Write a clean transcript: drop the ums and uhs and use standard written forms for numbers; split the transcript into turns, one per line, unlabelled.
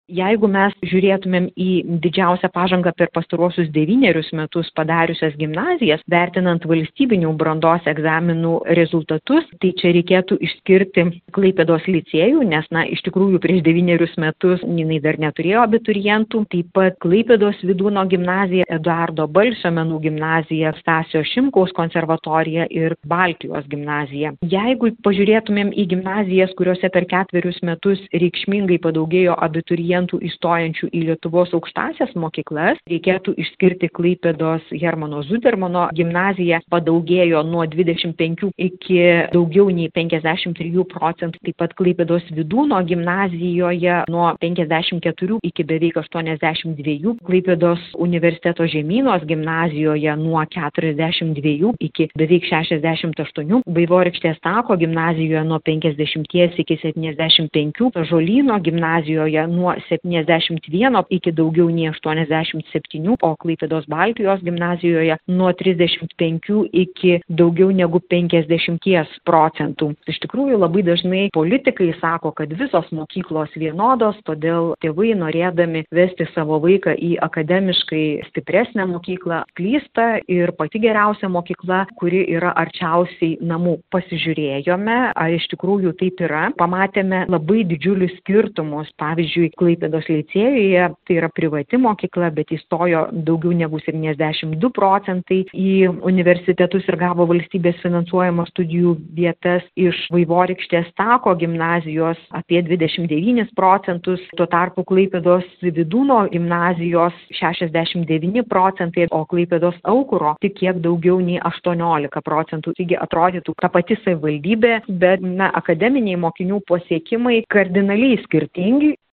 Jeigu mes žiūrėtumėm į didžiausią pažangą per pastaruosius 9 metus padariusias gimnazijas, vertinant valstybinių brandos egzaminų rezultatus, tai čia reikėtų išskirti Klaipėdos licėjų, nes, iš tikrųjų prieš 9 metus jinai dar neturėjo abiturientų, taip pat Klaipėdos Vydūno gimnazija, Eduardo Balsio menų gimnazija, Stasio Šimkaus konservatorija ir Baltijos gimnazija. Jeigu pažiūrėtumėm į gimnazijas, kuriuose per 4 metus reikšmingai padaugėjo abiturientų įstojančių į Lietuvos aukštąsias mokyklas, reikėtų išskirti Klaipėdos Hermano Zudermano gimnaziją, padaugėjo nuo 25 iki daugiau nei 53%, taip pat Klaipėdos Vydūno gimnazijoje nuo 54 iki beveik 82, Klaipėdos universiteto Žemynos gimnazijoje nuo 42 iki beveik 68, Vaivorykštės Tako gimnazijoje nuo 50 iki 75, Ąžuolyno gimnazijoje nuo 71 iki daugiau nei 87, o Klaipėdos Baltijos gimnazijoje nuo 35 iki daugiau negu 50%. Iš tikrųjų, labai dažnai politikai sako, kad visos mokyklos vienodos, todėl tėvai, norėdami vesti savo vaiką į akademiškai stipresnę mokyklą, klysta ir pati geriausia mokykla, kuri yra arčiausiai namų. Pasižiūrėjome, ar iš tikrųjų taip yra. Pamatėme labai didžiulius skirtumus. Pavyzdžiui, Klaipėdos licėjuje, tai yra privati mokykla, bet įstojo daugiau negu 72% į universitetus ir gavo valstybės finansuojamas studijų vietas. Iš Vaivorykštės Tako gimnazijos apie 29%, tuo tarpu Klaipėdos Vydūno gimnazijos 69%, o Klaipėdos Aukuro tik kiek daugiau nei 18%. Taigi atrodytų ta pati savivaldybė, bet akademiniai mokinių pasiekimai kardinaliai skirtingi.